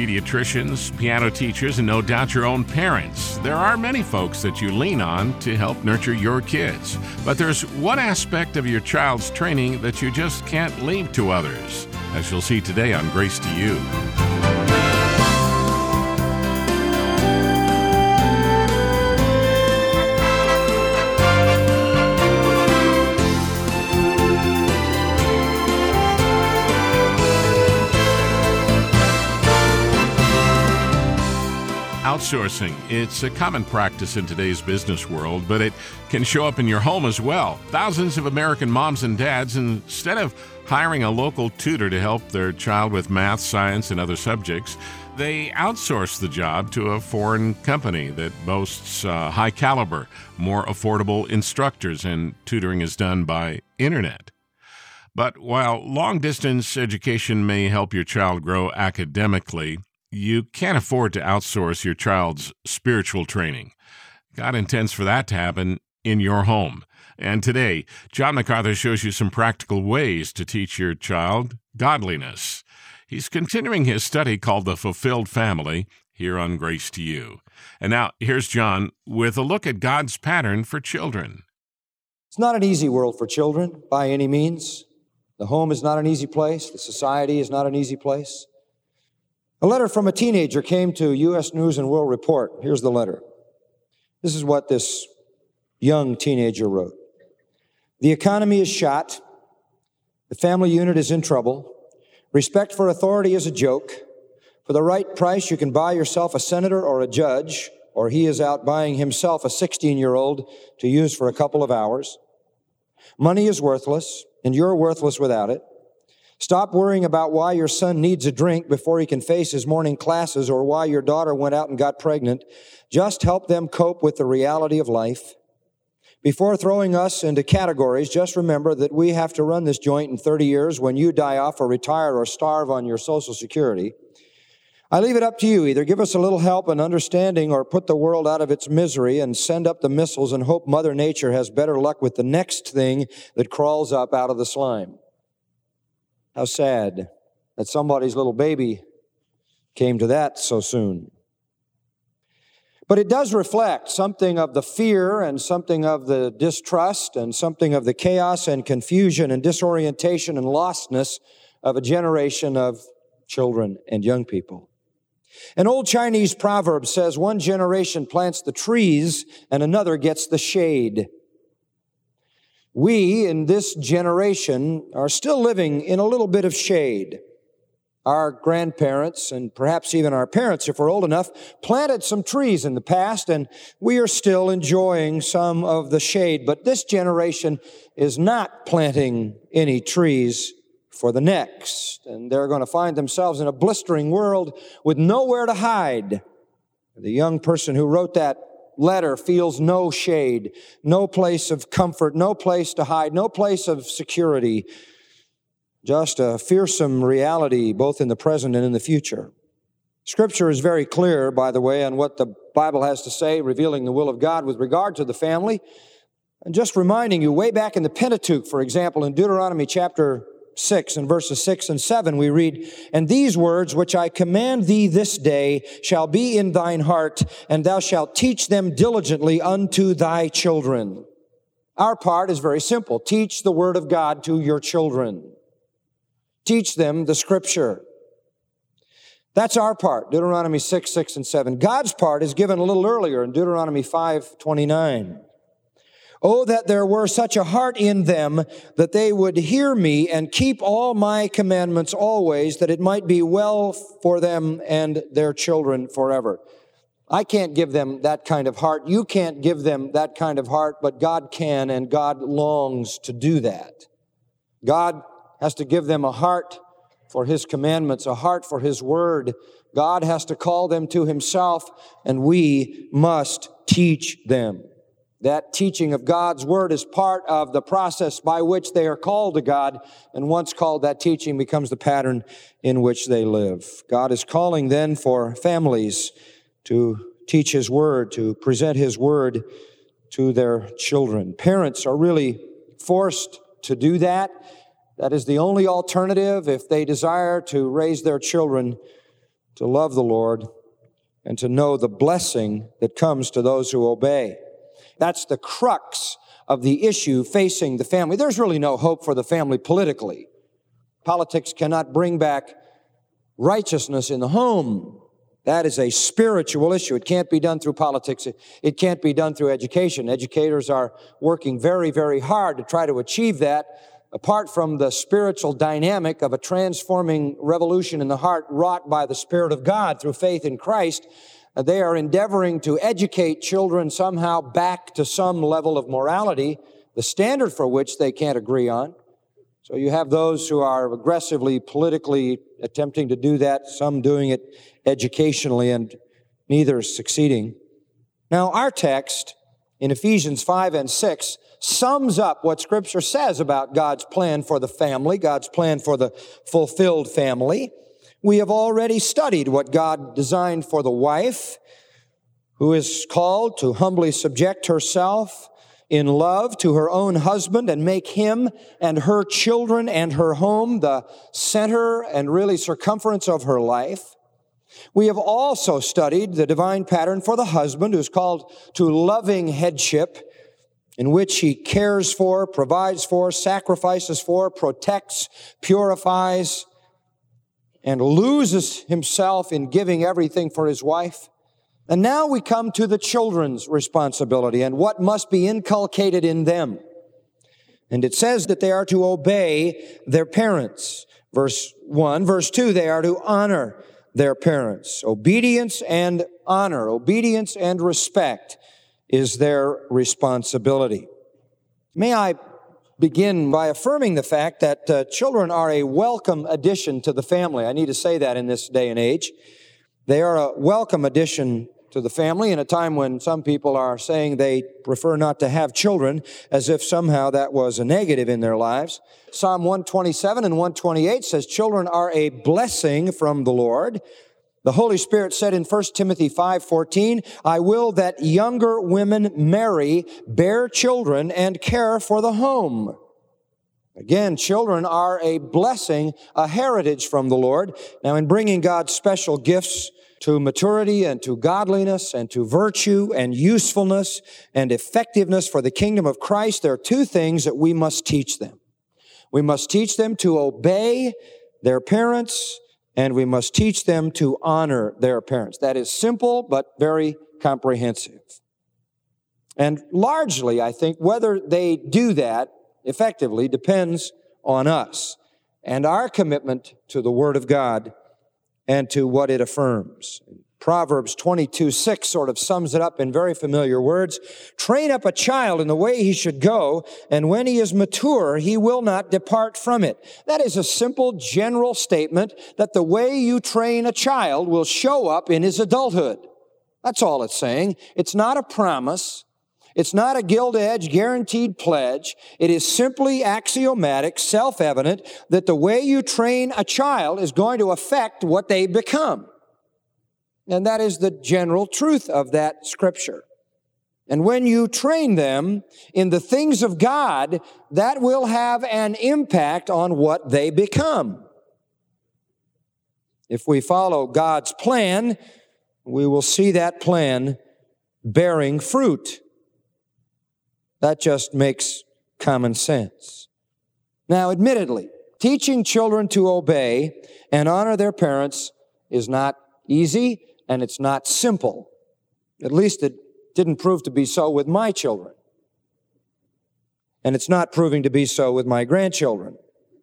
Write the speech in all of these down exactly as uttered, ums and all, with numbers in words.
pediatricians, piano teachers, and no doubt your own parents. There are many folks that you lean on to help nurture your kids. But there's one aspect of your child's training that you just can't leave to others, as you'll see today on Grace to You. Outsourcing. It's a common practice in today's business world, but it can show up in your home as well. Thousands of American moms and dads, instead of hiring a local tutor to help their child with math, science, and other subjects, they outsource the job to a foreign company that boasts uh, high caliber, more affordable instructors, and tutoring is done by internet. But while long-distance education may help your child grow academically, you can't afford to outsource your child's spiritual training. God intends for that to happen in your home. And today, John MacArthur shows you some practical ways to teach your child godliness. He's continuing his study called The Fulfilled Family here on Grace to You. And now, here's John with a look at God's pattern for children. It's not an easy world for children by any means. The home is not an easy place. The society is not an easy place. A letter from a teenager came to U S News and World Report. Here's the letter. This is what this young teenager wrote. The economy is shot. The family unit is in trouble. Respect for authority is a joke. For the right price, you can buy yourself a senator or a judge, or he is out buying himself a sixteen-year-old to use for a couple of hours. Money is worthless, and you're worthless without it. Stop worrying about why your son needs a drink before he can face his morning classes or why your daughter went out and got pregnant. Just help them cope with the reality of life. Before throwing us into categories, just remember that we have to run this joint in thirty years when you die off or retire or starve on your Social Security. I leave it up to you. Either give us a little help and understanding or put the world out of its misery and send up the missiles and hope Mother Nature has better luck with the next thing that crawls up out of the slime. How sad that somebody's little baby came to that so soon. But it does reflect something of the fear and something of the distrust and something of the chaos and confusion and disorientation and lostness of a generation of children and young people. An old Chinese proverb says, one generation plants the trees and another gets the shade. We, in this generation, are still living in a little bit of shade. Our grandparents, and perhaps even our parents, if we're old enough, planted some trees in the past, and we are still enjoying some of the shade. But this generation is not planting any trees for the next, and they're going to find themselves in a blistering world with nowhere to hide. The young person who wrote that letter feels no shade, no place of comfort, no place to hide, no place of security. Just a fearsome reality, both in the present and in the future. Scripture is very clear, by the way, on what the Bible has to say, revealing the will of God with regard to the family. And just reminding you, way back in the Pentateuch, for example, in Deuteronomy chapter six and verses six and seven, we read, and these words which I command thee this day shall be in thine heart, and thou shalt teach them diligently unto thy children. Our part is very simple. Teach the word of God to your children. Teach them the scripture. That's our part, Deuteronomy six, six, and seven. God's part is given a little earlier in Deuteronomy five, twenty-nine. Oh, that there were such a heart in them that they would hear me and keep all my commandments always, that it might be well for them and their children forever. I can't give them that kind of heart. You can't give them that kind of heart, but God can, and God longs to do that. God has to give them a heart for His commandments, a heart for His word. God has to call them to Himself, and we must teach them. That teaching of God's word is part of the process by which they are called to God, and once called, that teaching becomes the pattern in which they live. God is calling then for families to teach His word, to present His word to their children. Parents are really forced to do that. That is the only alternative if they desire to raise their children to love the Lord, and to know the blessing that comes to those who obey. That's the crux of the issue facing the family. There's really no hope for the family politically. Politics cannot bring back righteousness in the home. That is a spiritual issue. It can't be done through politics. It can't be done through education. Educators are working very, very hard to try to achieve that. Apart from the spiritual dynamic of a transforming revolution in the heart wrought by the Spirit of God through faith in Christ, they are endeavoring to educate children somehow back to some level of morality, the standard for which they can't agree on. So you have those who are aggressively, politically attempting to do that, some doing it educationally, and neither is succeeding. Now, our text in Ephesians five and six sums up what Scripture says about God's plan for the family, God's plan for the fulfilled family. We have already studied what God designed for the wife, who is called to humbly subject herself in love to her own husband and make him and her children and her home the center and really circumference of her life. We have also studied the divine pattern for the husband, who's called to loving headship, in which he cares for, provides for, sacrifices for, protects, purifies, and loses himself in giving everything for his wife. And now we come to the children's responsibility and what must be inculcated in them. And it says that they are to obey their parents. Verse one. Verse two, they are to honor their parents. Obedience and honor, obedience and respect is their responsibility. May I begin by affirming the fact that uh, children are a welcome addition to the family. I need to say that in this day and age. They are a welcome addition to the family in a time when some people are saying they prefer not to have children, as if somehow that was a negative in their lives. Psalm one twenty-seven and one twenty-eight says, children are a blessing from the Lord. The Holy Spirit said in First Timothy five fourteen, I will that younger women marry, bear children, and care for the home. Again, children are a blessing, a heritage from the Lord. Now, in bringing God's special gifts to maturity and to godliness and to virtue and usefulness and effectiveness for the kingdom of Christ, there are two things that we must teach them. We must teach them to obey their parents, and we must teach them to honor their parents. That is simple, but very comprehensive. And largely, I think, whether they do that effectively depends on us and our commitment to the Word of God and to what it affirms. Proverbs twenty-two six sort of sums it up in very familiar words. Train up a child in the way he should go, and when he is mature, he will not depart from it. That is a simple general statement that the way you train a child will show up in his adulthood. That's all it's saying. It's not a promise. It's not a gilt-edged guaranteed pledge. It is simply axiomatic, self-evident, that the way you train a child is going to affect what they become. And that is the general truth of that scripture. And when you train them in the things of God, that will have an impact on what they become. If we follow God's plan, we will see that plan bearing fruit. That just makes common sense. Now, admittedly, teaching children to obey and honor their parents is not easy, and it's not simple. At least it didn't prove to be so with my children. And it's not proving to be so with my grandchildren.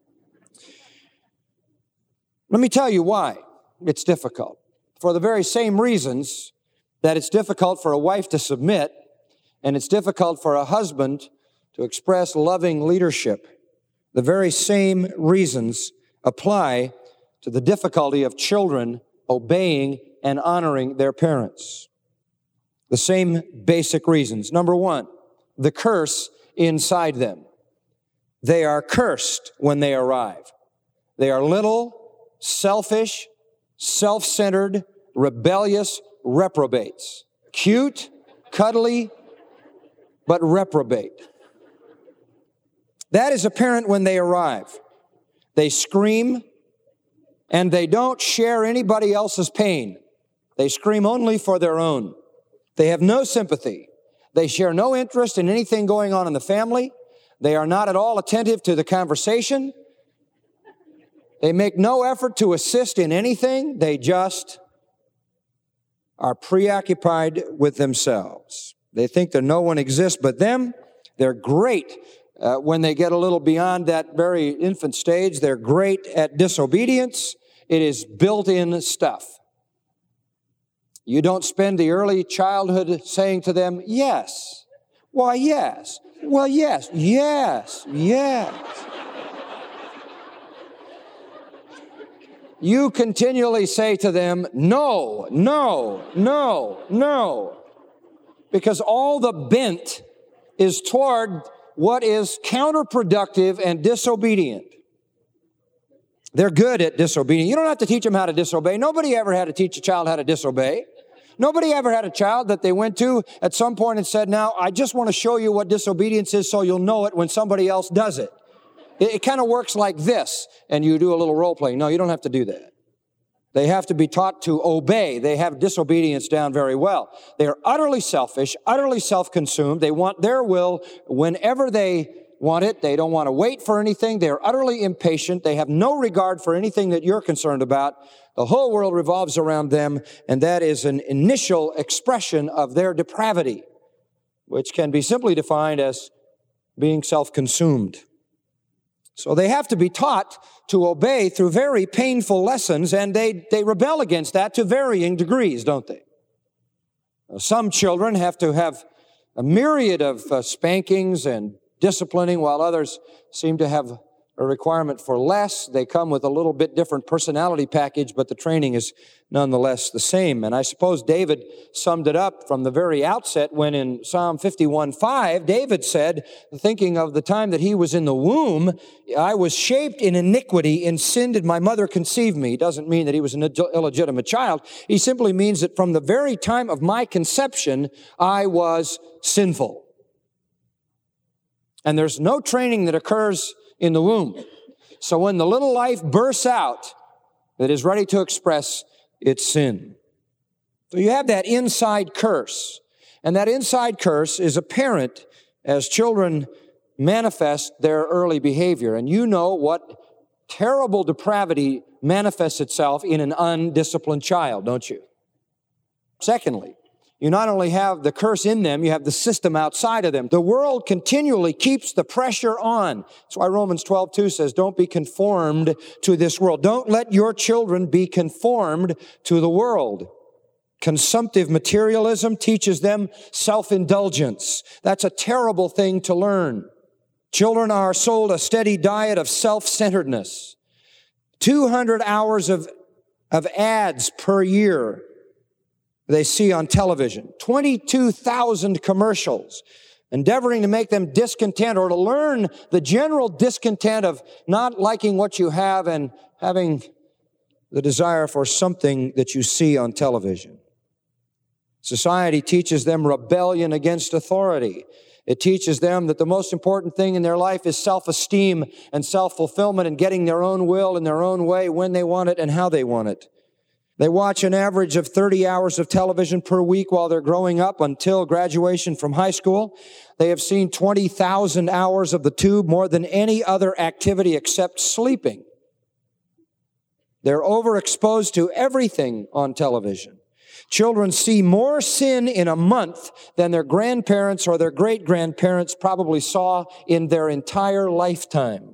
Let me tell you why it's difficult. For the very same reasons that it's difficult for a wife to submit, and it's difficult for a husband to express loving leadership, the very same reasons apply to the difficulty of children obeying and honoring their parents. The same basic reasons. Number one, the curse inside them. They are cursed when they arrive. They are little, selfish, self-centered, rebellious reprobates. Cute, cuddly, but reprobate. That is apparent when they arrive. They scream, and they don't share anybody else's pain. They scream only for their own. They have no sympathy. They share no interest in anything going on in the family. They are not at all attentive to the conversation. They make no effort to assist in anything. They just are preoccupied with themselves. They think that no one exists but them. They're great uh, when they get a little beyond that very infant stage. They're great at disobedience. It is built-in stuff. You don't spend the early childhood saying to them, yes. Why, yes. Well, yes, yes, yes. You continually say to them, no, no, no, no. Because all the bent is toward what is counterproductive and disobedient. They're good at disobedience. You don't have to teach them how to disobey. Nobody ever had to teach a child how to disobey. Nobody ever had a child that they went to at some point and said, now, I just want to show you what disobedience is so you'll know it when somebody else does it. It, it kind of works like this, and you do a little role playing. No, you don't have to do that. They have to be taught to obey. They have disobedience down very well. They are utterly selfish, utterly self-consumed. They want their will whenever they want it. They don't want to wait for anything. They are utterly impatient. They have no regard for anything that you're concerned about. The whole world revolves around them, and that is an initial expression of their depravity, which can be simply defined as being self-consumed. So they have to be taught to obey through very painful lessons, and they, they rebel against that to varying degrees, don't they? Some children have to have a myriad of uh, spankings and disciplining, while others seem to have a requirement for less. They come with a little bit different personality package, but the training is nonetheless the same. And I suppose David summed it up from the very outset when in Psalm fifty-one five, David said, thinking of the time that he was in the womb, I was shaped in iniquity, in sin did my mother conceive me. He doesn't mean that he was an illegitimate child. He simply means that from the very time of my conception, I was sinful. And there's no training that occurs in the womb. So when the little life bursts out, it is ready to express its sin. So you have that inside curse. And that inside curse is apparent as children manifest their early behavior. And you know what terrible depravity manifests itself in an undisciplined child, don't you? Secondly, you not only have the curse in them, you have the system outside of them. The world continually keeps the pressure on. That's why Romans twelve two says, don't be conformed to this world. Don't let your children be conformed to the world. Consumptive materialism teaches them self-indulgence. That's a terrible thing to learn. Children are sold a steady diet of self-centeredness. two hundred hours of, of ads per year they see on television, twenty-two thousand commercials, endeavoring to make them discontent or to learn the general discontent of not liking what you have and having the desire for something that you see on television. Society teaches them rebellion against authority. It teaches them that the most important thing in their life is self-esteem and self-fulfillment and getting their own will in their own way when they want it and how they want it. They watch an average of thirty hours of television per week while they're growing up until graduation from high school. They have seen twenty thousand hours of the tube, more than any other activity except sleeping. They're overexposed to everything on television. Children see more sin in a month than their grandparents or their great-grandparents probably saw in their entire lifetime.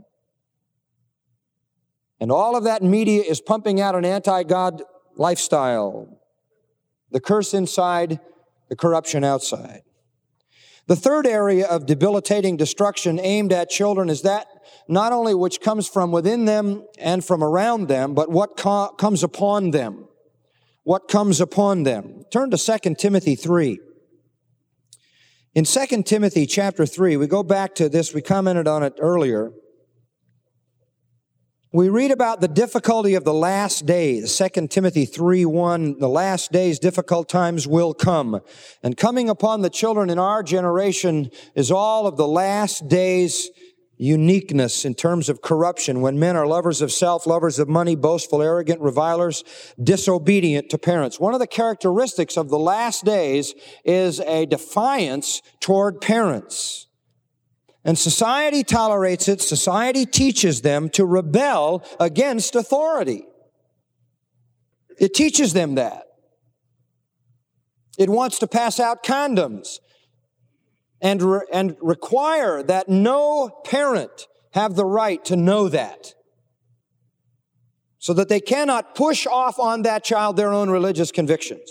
And all of that media is pumping out an anti-God lifestyle. The curse inside, the corruption outside. The third area of debilitating destruction aimed at children is that not only which comes from within them and from around them, but what co- comes upon them. What comes upon them. Turn to Second Timothy three. In Second Timothy chapter three, we go back to this, we commented on it earlier. We read about the difficulty of the last days. Second Timothy three one, the last days, difficult times will come. And coming upon the children in our generation is all of the last days uniqueness in terms of corruption, when men are lovers of self, lovers of money, boastful, arrogant, revilers, disobedient to parents. One of the characteristics of the last days is a defiance toward parents. And society tolerates it. Society teaches them to rebel against authority. It teaches them that. It wants to pass out condoms and, re- and require that no parent have the right to know that, so that they cannot push off on that child their own religious convictions.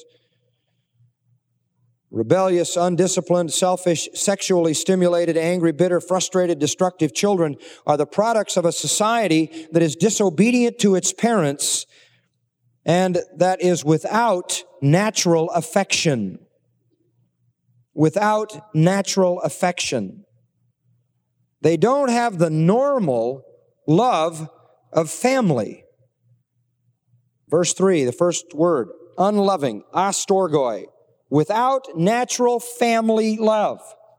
Rebellious, undisciplined, selfish, sexually stimulated, angry, bitter, frustrated, destructive children are the products of a society that is disobedient to its parents and that is without natural affection. Without natural affection. They don't have the normal love of family. Verse three, the first word, unloving, astorgoi, without natural family love.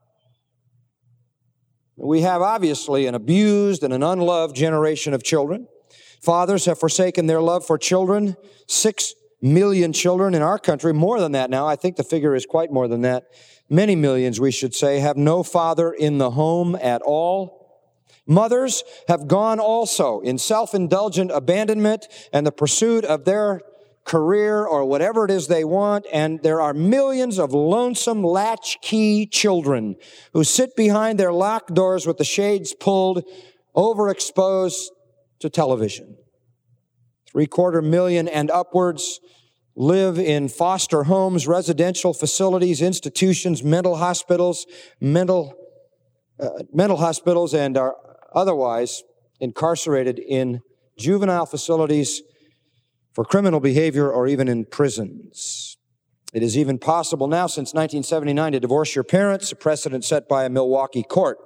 We have obviously an abused and an unloved generation of children. Fathers have forsaken their love for children. Six million children in our country, more than that now. I think the figure is quite more than that. Many millions, we should say, have no father in the home at all. Mothers have gone also in self-indulgent abandonment and the pursuit of their career or whatever it is they want, and there are millions of lonesome latchkey children who sit behind their locked doors with the shades pulled, overexposed to television. Three-quarter million and upwards live in foster homes, residential facilities, institutions, mental hospitals, mental uh, mental hospitals, and are otherwise incarcerated in juvenile facilities for criminal behavior or even in prisons. It is even possible now, since nineteen seventy-nine, to divorce your parents, a precedent set by a Milwaukee court.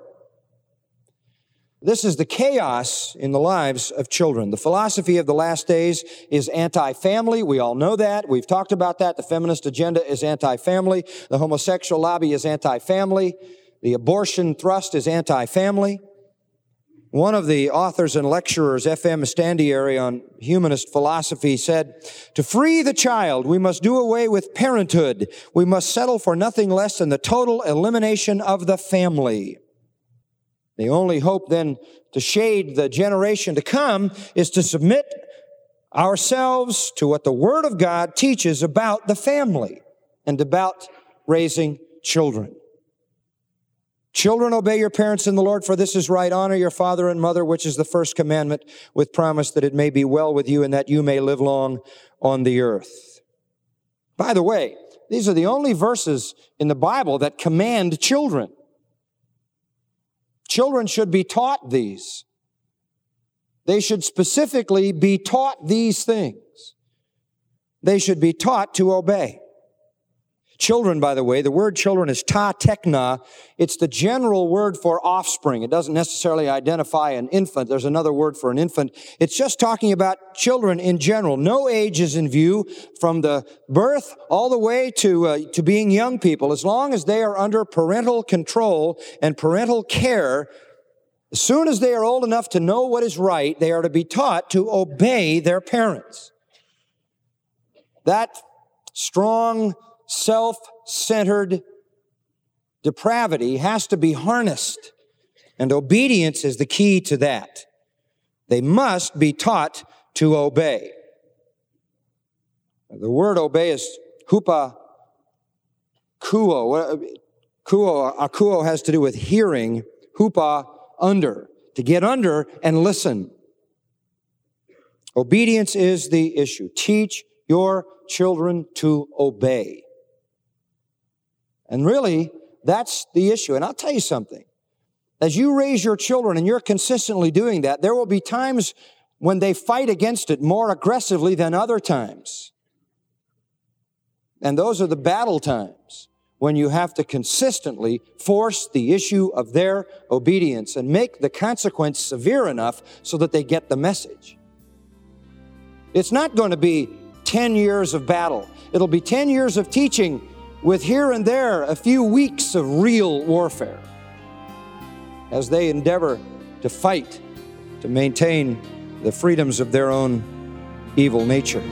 This is the chaos in the lives of children. The philosophy of the last days is anti-family. We all know that. We've talked about that. The feminist agenda is anti-family. The homosexual lobby is anti-family. The abortion thrust is anti-family. One of the authors and lecturers, F M Estandiary, on humanist philosophy said, "To free the child, we must do away with parenthood. We must settle for nothing less than the total elimination of the family." The only hope then to shade the generation to come is to submit ourselves to what the Word of God teaches about the family and about raising children. Children, obey your parents in the Lord, for this is right. Honor your father and mother, which is the first commandment, with promise that it may be well with you and that you may live long on the earth. By the way, these are the only verses in the Bible that command children. Children should be taught these. They should specifically be taught these things. They should be taught to obey. Children, by the way, the word children is ta tekna. It's the general word for offspring. It doesn't necessarily identify an infant. There's another word for an infant. It's just talking about children in general. No age is in view from the birth all the way to, uh, to being young people. As long as they are under parental control and parental care, as soon as they are old enough to know what is right, they are to be taught to obey their parents. That strong, self-centered depravity has to be harnessed, and obedience is the key to that. They must be taught to obey. The word obey is hupa kuo. Kuo, akuo has to do with hearing, hupa, under, to get under and listen. Obedience is the issue. Teach your children to obey. And really, that's the issue. And I'll tell you something. As you raise your children and you're consistently doing that, there will be times when they fight against it more aggressively than other times. And those are the battle times when you have to consistently force the issue of their obedience and make the consequence severe enough so that they get the message. It's not going to be ten years of battle. It'll be ten years of teaching with here and there a few weeks of real warfare as they endeavor to fight, to maintain the freedoms of their own evil nature.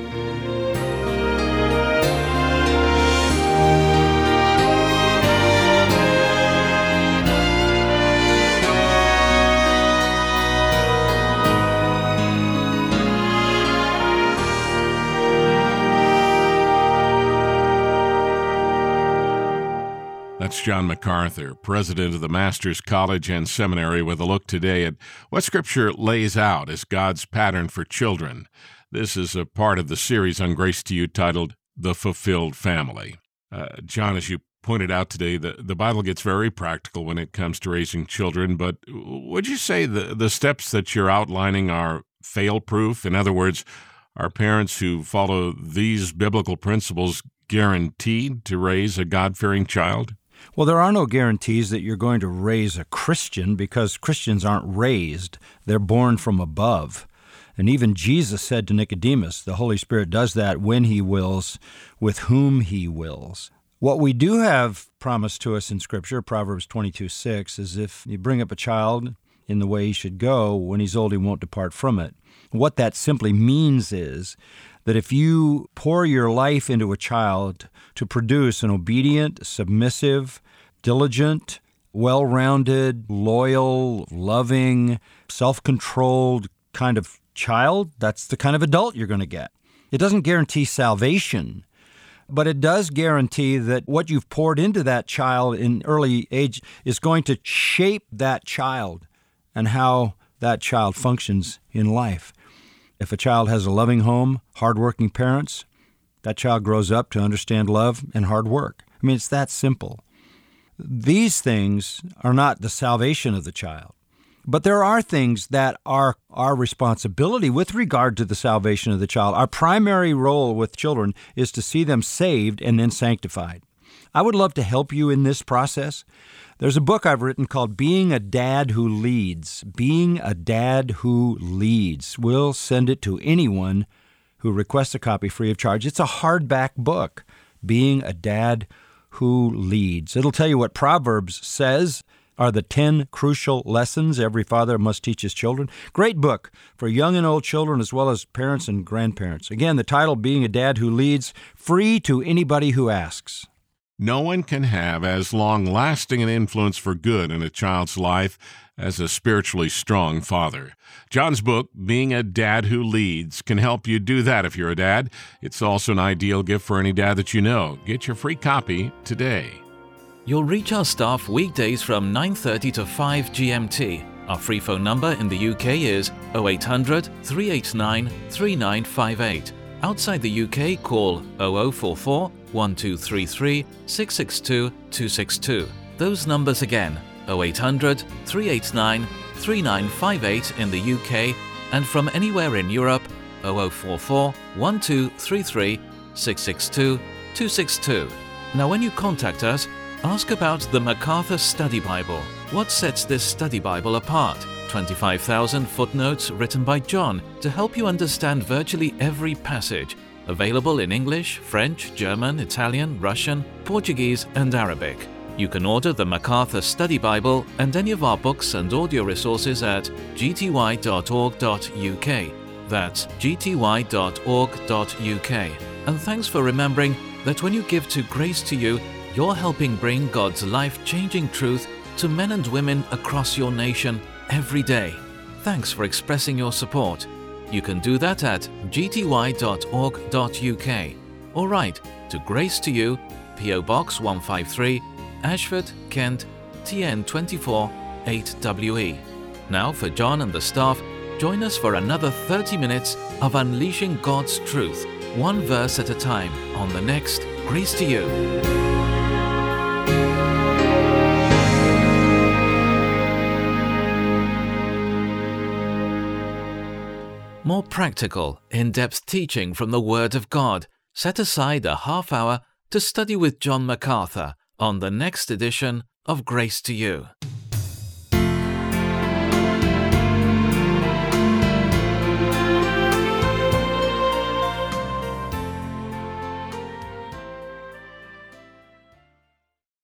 That's John MacArthur, president of the Masters College and Seminary, with a look today at what Scripture lays out as God's pattern for children. This is a part of the series on Grace to You titled The Fulfilled Family. Uh, John, as you pointed out today, the, the Bible gets very practical when it comes to raising children, but would you say the, the steps that you're outlining are fail-proof? In other words, are parents who follow these biblical principles guaranteed to raise a God-fearing child? Well, there are no guarantees that you're going to raise a Christian, because Christians aren't raised. They're born from above. And even Jesus said to Nicodemus, the Holy Spirit does that when He wills, with whom He wills. What we do have promised to us in Scripture, Proverbs twenty-two six, is if you bring up a child in the way he should go, when he's old he won't depart from it. What that simply means is that if you pour your life into a child to produce an obedient, submissive, diligent, well-rounded, loyal, loving, self-controlled kind of child, that's the kind of adult you're going to get. It doesn't guarantee salvation, but it does guarantee that what you've poured into that child in early age is going to shape that child and how that child functions in life. If a child has a loving home, hardworking parents, that child grows up to understand love and hard work. I mean, it's that simple. These things are not the salvation of the child, but there are things that are our responsibility with regard to the salvation of the child. Our primary role with children is to see them saved and then sanctified. I would love to help you in this process. There's a book I've written called Being a Dad Who Leads. Being a Dad Who Leads. We'll send it to anyone who requests a copy free of charge. It's a hardback book, Being a Dad Who Leads. It'll tell you what Proverbs says are the ten crucial lessons every father must teach his children. Great book for young and old children as well as parents and grandparents. Again, the title, Being a Dad Who Leads, free to anybody who asks. No one can have as long-lasting an influence for good in a child's life as a spiritually strong father. John's book, Being a Dad Who Leads, can help you do that if you're a dad. It's also an ideal gift for any dad that you know. Get your free copy today. You'll reach our staff weekdays from nine thirty to five G M T. Our free phone number in the U K is oh eight hundred, three eight nine, three nine five eight. Outside the U K, call oh oh four four, one two three three, six six two, two six two. Those numbers again, oh eight hundred, three eight nine, three nine five eight in the U K, and from anywhere in Europe, oh oh four four, one two three three, six six two, two six two. Now when you contact us, ask about the MacArthur Study Bible. What sets this study Bible apart? twenty-five thousand footnotes written by John to help you understand virtually every passage. Available in English, French, German, Italian, Russian, Portuguese, and Arabic. You can order the MacArthur Study Bible and any of our books and audio resources at g t y dot org dot u k. That's g t y dot org dot u k. And thanks for remembering that when you give to Grace to You, you're helping bring God's life-changing truth to men and women across your nation every day. Thanks for expressing your support. You can do that at g t y dot org dot u k or write to Grace to You, P O Box one five three, Ashford, Kent, T N two four eight W E. Now for John and the staff, join us for another thirty minutes of unleashing God's truth, one verse at a time, on the next Grace to You. More practical, in-depth teaching from the Word of God. Set aside a half hour to study with John MacArthur on the next edition of Grace to You.